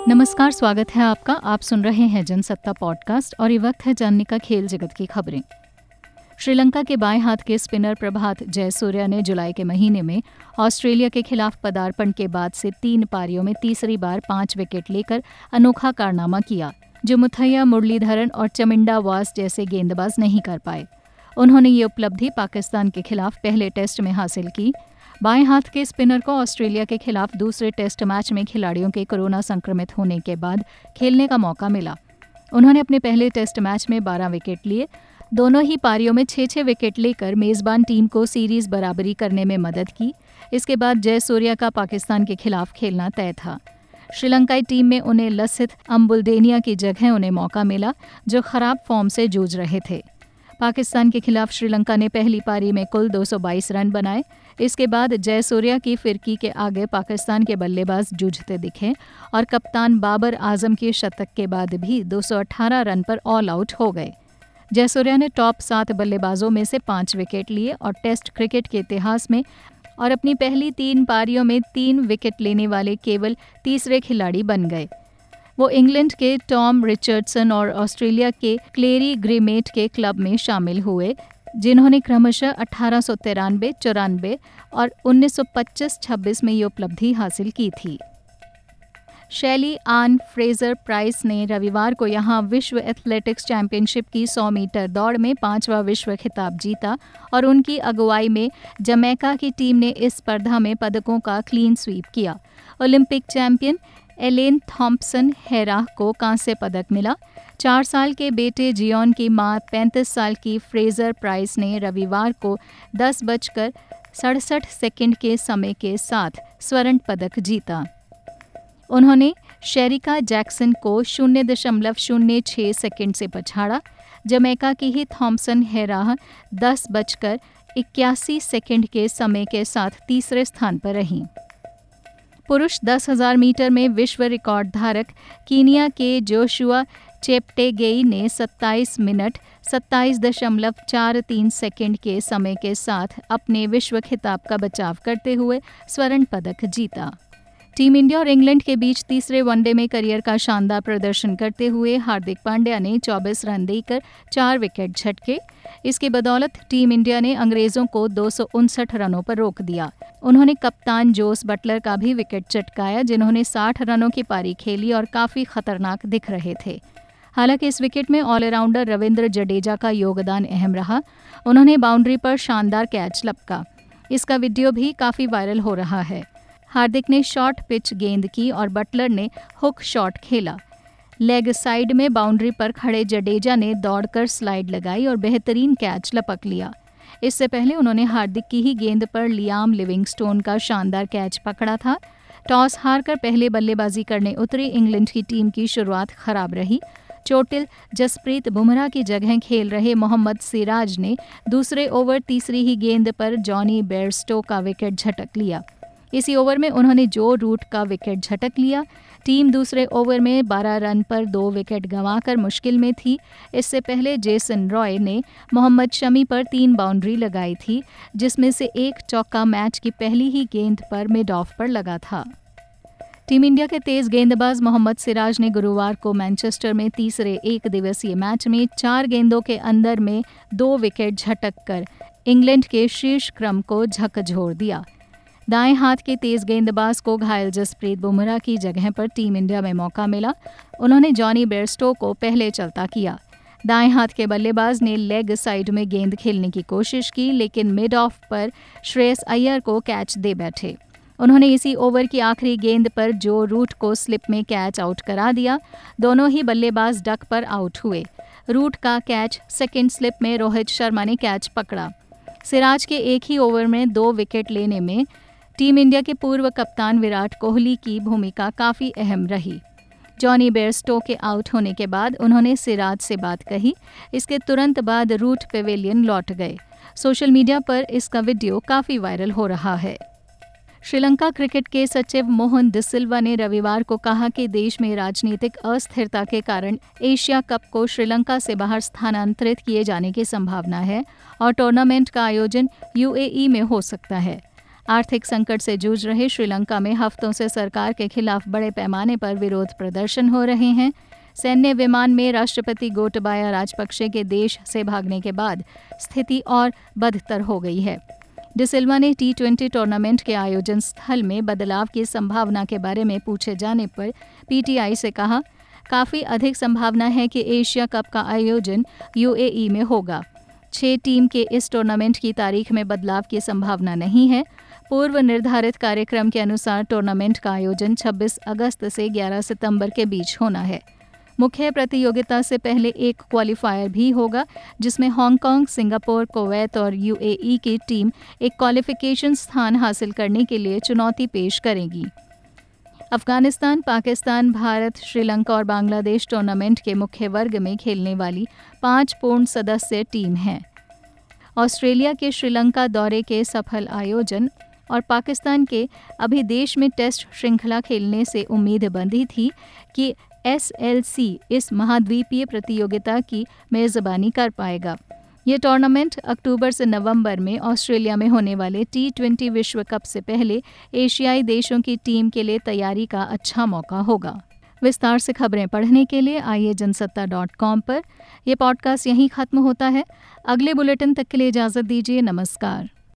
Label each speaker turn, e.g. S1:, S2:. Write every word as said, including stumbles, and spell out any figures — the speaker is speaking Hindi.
S1: नमस्कार, स्वागत है आपका। आप सुन रहे हैं जनसत्ता पॉडकास्ट और ये वक्त है जानने का खेल जगत की खबरें। श्रीलंका के बाएं हाथ के स्पिनर प्रभात जयसूर्या ने जुलाई के महीने में ऑस्ट्रेलिया के खिलाफ पदार्पण के बाद से तीन पारियों में तीसरी बार पांच विकेट लेकर अनोखा कारनामा किया, जो मुथैया मुरलीधरन और चमिंडा वास जैसे गेंदबाज नहीं कर पाए। उन्होंने ये उपलब्धि पाकिस्तान के खिलाफ पहले टेस्ट में हासिल की। बाएं हाथ के स्पिनर को ऑस्ट्रेलिया के खिलाफ दूसरे टेस्ट मैच में खिलाड़ियों के कोरोना संक्रमित होने के बाद खेलने का मौका मिला। उन्होंने अपने पहले टेस्ट मैच में बारह विकेट लिए। दोनों ही पारियों में छह छह विकेट लेकर मेजबान टीम को सीरीज बराबरी करने में मदद की। इसके बाद जयसूर्या का पाकिस्तान के खिलाफ खेलना तय था। श्रीलंकाई टीम में उन्हें लसिथ अम्बुल्डेनिया की जगह उन्हें मौका मिला, जो खराब फॉर्म से जूझ रहे थे। पाकिस्तान के खिलाफ श्रीलंका ने पहली पारी में कुल दो सौ बाईस रन बनाए। इसके बाद जयसूर्या की फिरकी के आगे पाकिस्तान के बल्लेबाज जूझते दिखे और कप्तान बाबर आजम के शतक के बाद भी दो सौ अठारह रन पर ऑल आउट हो गए। जयसूर्या ने टॉप सात बल्लेबाजों में से पांच विकेट लिए और टेस्ट क्रिकेट के इतिहास में और अपनी पहली तीन पारियों में तीन विकेट लेने वाले केवल तीसरे खिलाड़ी बन गए। वो इंग्लैंड के टॉम रिचर्डसन और ऑस्ट्रेलिया के क्लेरी ग्रीमेट के क्लब में शामिल हुए, जिन्होंने क्रमशः अठारह सौ तिरानवे, चौरानवे और उन्नीस सौ पच्चीस छब्बीस में ये उपलब्धि हासिल की थी। शैली आन फ्रेजर प्राइस ने रविवार को यहाँ विश्व एथलेटिक्स चैंपियनशिप की सौ मीटर दौड़ में पांचवा विश्व खिताब जीता और उनकी अगुवाई में जमैका की टीम ने इस स्पर्धा में पदकों का क्लीन स्वीप किया। Olympic champion Elaine Thompson Herah को कांस्य पदक मिला। चार साल के बेटे जियोन की मां पैंतीस साल की फ्रेजर प्राइस ने रविवार को दस बजकर सड़सठ सेकंड के समय के साथ स्वर्ण पदक जीता। उन्होंने शेरिका जैक्सन को शून्य दशमलव शून्य छः सेकंड से पछाड़ा। जमैका की ही थॉम्पसन हेराह दस बजकर इक्यासी सेकंड के समय के साथ तीसरे स्थान पर रहीं। पुरुष दस हज़ार मीटर में विश्व रिकॉर्ड धारक कीनिया के जोशुआ चेप्टेगेई ने सत्ताईस मिनट सत्ताईस दशमलव चार तीन सेकंड के समय के साथ अपने विश्व खिताब का बचाव करते हुए स्वर्ण पदक जीता। टीम इंडिया और इंग्लैंड के बीच तीसरे वनडे में करियर का शानदार प्रदर्शन करते हुए हार्दिक पांड्या ने चौबीस रन देकर चार विकेट झटके। इसकी बदौलत टीम इंडिया ने अंग्रेजों को दो सौ उनसठ रनों पर रोक दिया। उन्होंने कप्तान जोस बटलर का भी विकेट चटकाया, जिन्होंने साठ रनों की पारी खेली और काफी खतरनाक दिख रहे थे। हालांकि इस विकेट में ऑलराउंडर रविंद्र जडेजा का योगदान अहम रहा। उन्होंने बाउंड्री पर शानदार कैच लपका। इसका वीडियो भी काफी वायरल हो रहा है। हार्दिक ने शॉर्ट पिच गेंद की और बटलर ने हुक शॉट खेला। लेग साइड में बाउंड्री पर खड़े जडेजा ने दौड़कर स्लाइड लगाई और बेहतरीन कैच लपक लिया। इससे पहले उन्होंने हार्दिक की ही गेंद पर लियाम लिविंगस्टोन का शानदार कैच पकड़ा था। टॉस हारकर पहले बल्लेबाजी करने उतरी इंग्लैंड की टीम की शुरुआत खराब रही। चोटिल जसप्रीत बुमराह की जगह खेल रहे मोहम्मद सिराज ने दूसरे ओवर तीसरी ही गेंद पर जॉनी बेयरस्टो का विकेट झटक लिया। इसी ओवर में उन्होंने जो रूट का विकेट झटक लिया। टीम दूसरे ओवर में बारह रन पर दो विकेट गंवाकर मुश्किल में थी। इससे पहले जेसन रॉय ने मोहम्मद शमी पर तीन बाउंड्री लगाई थी, जिसमें से एक चौका मैच की पहली ही गेंद पर मिड ऑफ पर लगा था। टीम इंडिया के तेज गेंदबाज मोहम्मद सिराज ने गुरुवार को मैनचेस्टर में तीसरे एक दिवसीय मैच में चार गेंदों के अंदर में दो विकेट झटक कर इंग्लैंड के शीर्ष क्रम को झकझोर दिया। दाएं हाथ के तेज गेंदबाज को घायल जसप्रीत बुमराह की जगह पर टीम इंडिया में मौका मिला। उन्होंने जॉनी बेयरस्टो को पहले चलता किया। दाएं हाथ के बल्लेबाज ने लेग साइड में गेंद खेलने की कोशिश की, लेकिन मिड ऑफ पर श्रेयस अय्यर को कैच दे बैठे। उन्होंने इसी ओवर की आखिरी गेंद पर जो रूट को स्लिप में कैच आउट करा दिया। दोनों ही बल्लेबाज डक पर आउट हुए। रूट का कैच सेकेंड स्लिप में रोहित शर्मा ने कैच पकड़ा। सिराज के एक ही ओवर में दो विकेट लेने में टीम इंडिया के पूर्व कप्तान विराट कोहली की भूमिका काफ़ी अहम रही। जॉनी बेयरस्टो के आउट होने के बाद उन्होंने सिराज से बात कही। इसके तुरंत बाद रूट पेवेलियन लौट गए। सोशल मीडिया पर इसका वीडियो काफ़ी वायरल हो रहा है। श्रीलंका क्रिकेट के सचिव मोहन डिसिल्वा ने रविवार को कहा कि देश में राजनीतिक अस्थिरता के कारण एशिया कप को श्रीलंका से बाहर स्थानांतरित किए जाने की संभावना है और टूर्नामेंट का आयोजन यूएई में हो सकता है। आर्थिक संकट से जूझ रहे श्रीलंका में हफ्तों से सरकार के खिलाफ बड़े पैमाने पर विरोध प्रदर्शन हो रहे हैं। सैन्य विमान में राष्ट्रपति गोटबाया राजपक्षे के देश से भागने के बाद स्थिति और बदतर हो गई है। डिसिल्वा ने टी ट्वेंटी टूर्नामेंट के आयोजन स्थल में बदलाव की संभावना के बारे में पूछे जाने पर पीटीआई से कहा, काफ़ी अधिक संभावना है कि एशिया कप का आयोजन यूएई में होगा। छह टीम के इस टूर्नामेंट की तारीख में बदलाव की संभावना नहीं है। पूर्व निर्धारित कार्यक्रम के अनुसार टूर्नामेंट का आयोजन छब्बीस अगस्त से ग्यारह सितंबर के बीच होना है। मुख्य प्रतियोगिता से पहले एक क्वालिफायर भी होगा, जिसमें हांगकांग, सिंगापुर, कुवैत और यूएई की टीम एक क्वालिफिकेशन स्थान हासिल करने के लिए चुनौती पेश करेगी। अफगानिस्तान, पाकिस्तान, भारत, श्रीलंका और बांग्लादेश टूर्नामेंट के मुख्य वर्ग में खेलने वाली पांच पूर्ण सदस्य टीम हैं। ऑस्ट्रेलिया के श्रीलंका दौरे के सफल आयोजन और पाकिस्तान के अभी देश में टेस्ट श्रृंखला खेलने से उम्मीद बंधी थी कि एसएलसी इस महाद्वीपीय प्रतियोगिता की मेज़बानी कर पाएगा। ये टूर्नामेंट अक्टूबर से नवंबर में ऑस्ट्रेलिया में होने वाले टी ट्वेंटी विश्व कप से पहले एशियाई देशों की टीम के लिए तैयारी का अच्छा मौका होगा। विस्तार से खबरें पढ़ने के लिए आइए जनसत्ता डॉट कॉम पर। यह पॉडकास्ट यहीं खत्म होता है। अगले बुलेटिन तक के लिए इजाज़त दीजिए। नमस्कार।